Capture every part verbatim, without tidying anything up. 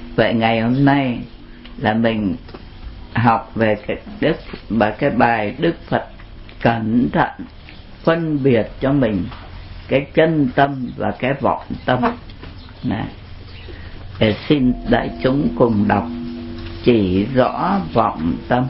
Vậy ngày hôm nay là mình học về cái đức và cái bài Đức Phật cẩn thận phân biệt cho mình cái chân tâm và cái vọng tâm này. Để xin đại chúng cùng đọc chỉ rõ vọng tâm.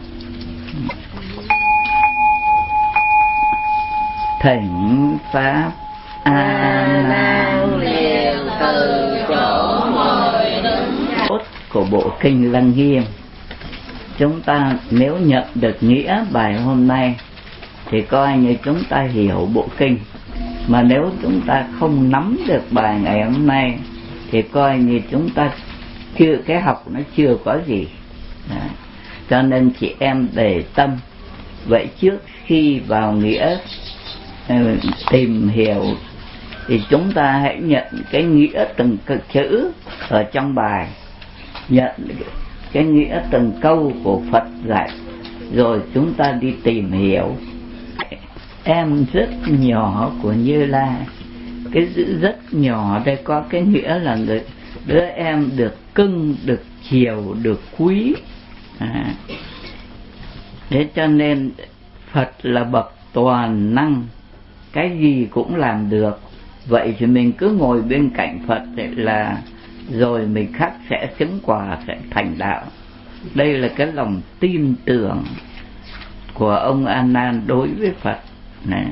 Thỉnh pháp A Nan liền từ chỗ ngồi đứng của bộ kinh Lăng Nghiêm. Chúng ta nếu nhận được nghĩa bài hôm nay thì coi như chúng ta hiểu bộ kinh, mà nếu chúng ta không nắm được bài ngày hôm nay thì coi như chúng ta chưa, cái học nó chưa có gì. Đó. Cho nên chị em để tâm. Vậy trước khi vào nghĩa tìm hiểu thì chúng ta hãy nhận cái nghĩa từng chữ ở trong bài, nhận cái nghĩa từng câu của Phật dạy, rồi chúng ta đi tìm hiểu. Em rất nhỏ của Như Lai, cái chữ rất nhỏ đây có cái nghĩa là người đứa em được cưng, được chiều, được quý. À. Thế cho nên Phật là bậc toàn năng, cái gì cũng làm được. Vậy thì mình cứ ngồi bên cạnh Phật là rồi mình khắc sẽ chứng quả, sẽ thành đạo. Đây là cái lòng tin tưởng của ông A Nan đối với Phật này.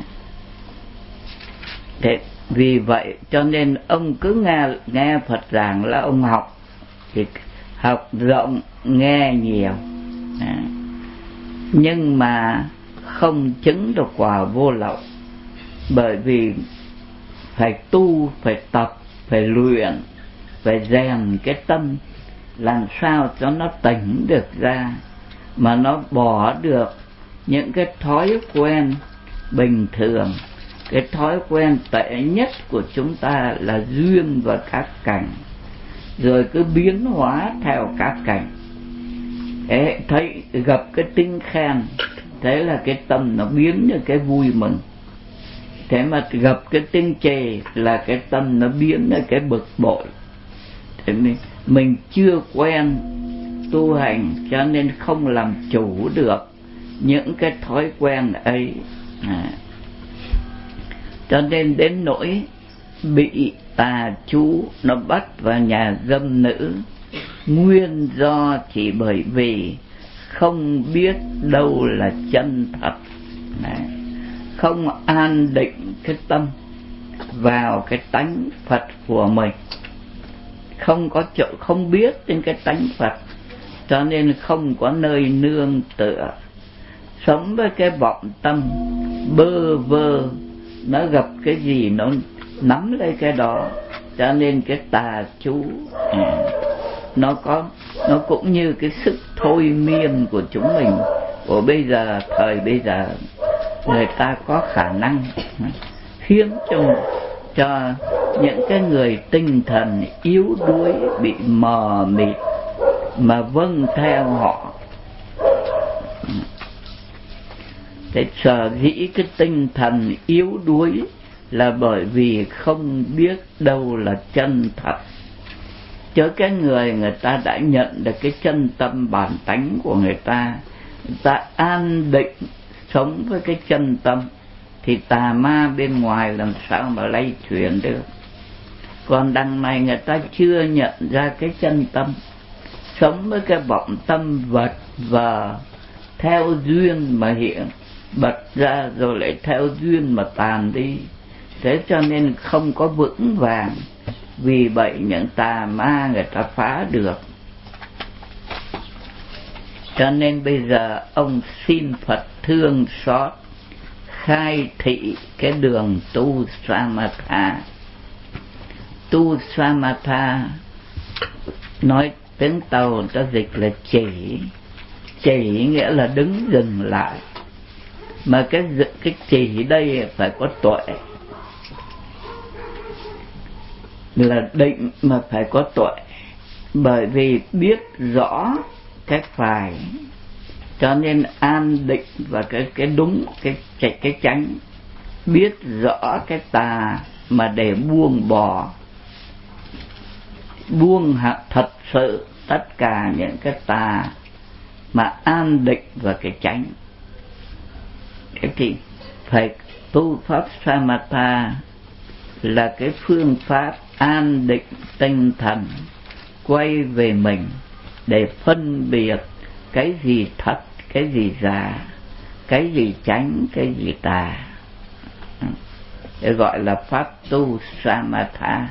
Thế vì vậy cho nên ông cứ nghe nghe Phật giảng là ông học, thì học rộng nghe nhiều, à. Nhưng mà không chứng được quả vô lậu, bởi vì phải tu, phải tập, phải luyện, phải rèn cái tâm làm sao cho nó tỉnh được ra, mà nó bỏ được những cái thói quen bình thường. Cái thói quen tệ nhất của chúng ta là duyên vào các cảnh, rồi cứ biến hóa theo các cảnh. Thế thấy gặp cái tiếng khen, thế là cái tâm nó biến như cái vui mừng. Thế mà gặp cái tiếng chê là cái tâm nó biến như cái bực bội. Thế mình, mình chưa quen tu hành cho nên không làm chủ được những cái thói quen ấy, à. Cho nên đến nỗi bị tà chú nó bắt vào nhà dâm nữ, nguyên do chỉ bởi vì không biết đâu là chân thật này. Không an định cái tâm vào cái tánh Phật của mình, không có chỗ, không biết đến cái tánh Phật, cho nên không có nơi nương tựa, sống với cái vọng tâm bơ vơ, nó gặp cái gì nó nắm lấy cái đó. Cho nên cái tà chú nó có, nó cũng như cái sức thôi miên của chúng mình của bây giờ, thời bây giờ người ta có khả năng khiến cho cho những cái người tinh thần yếu đuối bị mờ mịt mà vâng theo họ. Thế sở dĩ cái tinh thần yếu đuối là bởi vì không biết đâu là chân thật. Chứ cái người người ta đã nhận được cái chân tâm bản tánh của người ta, người ta an định sống với cái chân tâm, thì tà ma bên ngoài làm sao mà lay chuyển được. Còn đằng này người ta chưa nhận ra cái chân tâm, sống với cái vọng tâm vật vờ, theo duyên mà hiện bật ra rồi lại theo duyên mà tàn đi. Thế cho nên không có vững vàng, vì vậy những tà ma người ta phá được. Cho nên bây giờ ông xin Phật thương xót, khai thị cái đường tu Samatha. Tu Samatha nói tiếng Tàu ta dịch là chỉ. Chỉ nghĩa là đứng dừng lại, mà cái cái chỉ đây phải có tuệ, là định mà phải có tuệ. Bởi vì biết rõ cái phải, cho nên an định và cái cái đúng, cái cái cái chánh. Biết rõ cái tà mà để buông bỏ, buông hạ thật sự tất cả những cái tà mà an định vào cái chánh. Thế thì phải tu pháp Samatha là cái phương pháp an định tinh thần, quay về mình để phân biệt cái gì thật, cái gì giả, cái gì chánh, cái gì tà, để gọi là pháp tu Samatha.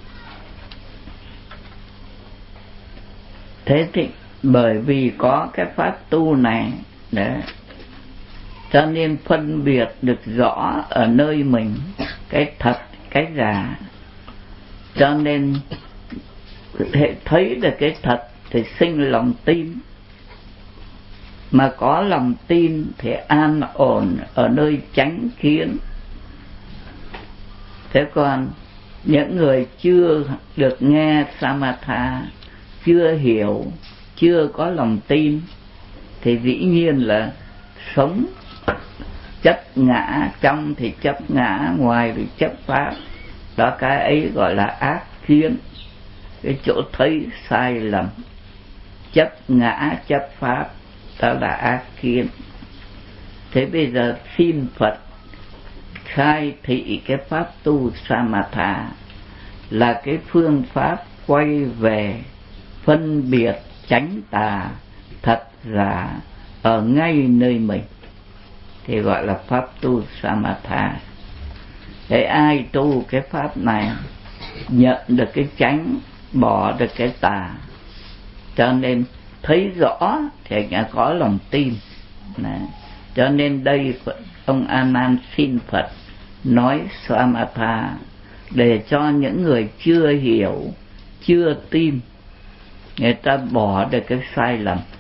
Thế thì bởi vì có cái pháp tu này đấy, cho nên phân biệt được rõ ở nơi mình cái thật, cái giả. Cho nên thấy được cái thật thì sinh lòng tin, mà có lòng tin thì an ổn ở nơi chánh kiến. Thế còn những người chưa được nghe Samatha, chưa hiểu, chưa có lòng tin thì dĩ nhiên là sống chấp ngã, trong thì chấp ngã, ngoài thì chấp pháp. Đó, cái ấy gọi là ác kiến, cái chỗ thấy sai lầm. Chấp ngã, chấp pháp, đó là ác kiến. Thế bây giờ xin Phật khai thị cái pháp tu Samatha là cái phương pháp quay về phân biệt chánh tà, thật giả ở ngay nơi mình, thì gọi là pháp tu Samatha. Để ai tu cái pháp này nhận được cái chánh, bỏ được cái tà, cho nên thấy rõ thì đã có lòng tin. Đấy. Cho nên đây ông A Nan xin Phật nói Samatha để cho những người chưa hiểu, chưa tin, người ta bỏ được cái sai lầm.